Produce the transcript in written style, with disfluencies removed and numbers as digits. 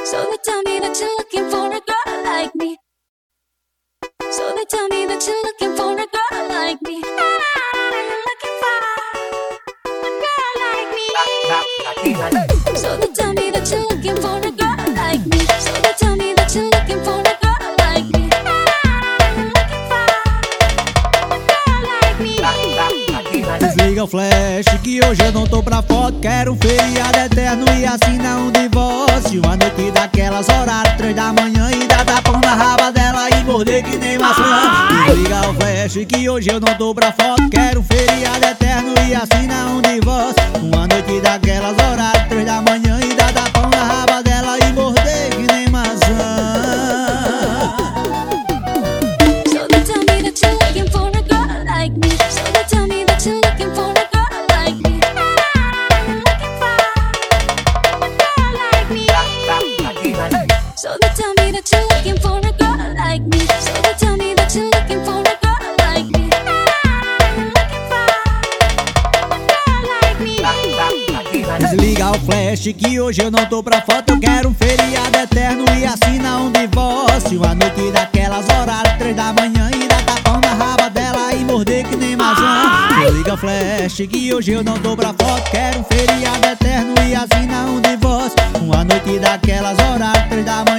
So they tell me that you're looking for a girl like me. So they tell me that you're looking for a girl like me. You're looking for a girl like me. So they tell me that you're looking for a girl like me. So they tell me that you're looking for a girl like me. You're looking for a girl like me. Desliga o flash que hoje eu não tô pra foto. Quero um feriado eterno e assinar um divórcio. Uma noite daquelas horário 3 da manhã e dá tapão na raba dela e morder que nem maçã. Desliga o flash que hoje eu não tô pra foto. Quero um feriado eterno e assinar um divórcio. Uma noite daquelas horário 3 da manhã e dá tapão na raba dela e morder que nem maçã. So they tell me that you're looking for a girl like me. So they tell me that you're looking for a girl like me. You're looking for a girl like me. So they tell me that you're looking for a girl like me. So they tell me that you're looking for a girl like me. You're looking for a girl like me. Desliga o flash que hoje eu não tô pra foto. Eu quero um feriado eterno e assinar um divórcio. A noite daquelas horário 3 da manhã e dá tapão na raba dela e morder que nem maçã. Desliga o flash que hoje eu não tô pra foto. Quero um feriado eterno e assinar um divórcio. Uma noite daquelas horário 3 da manhã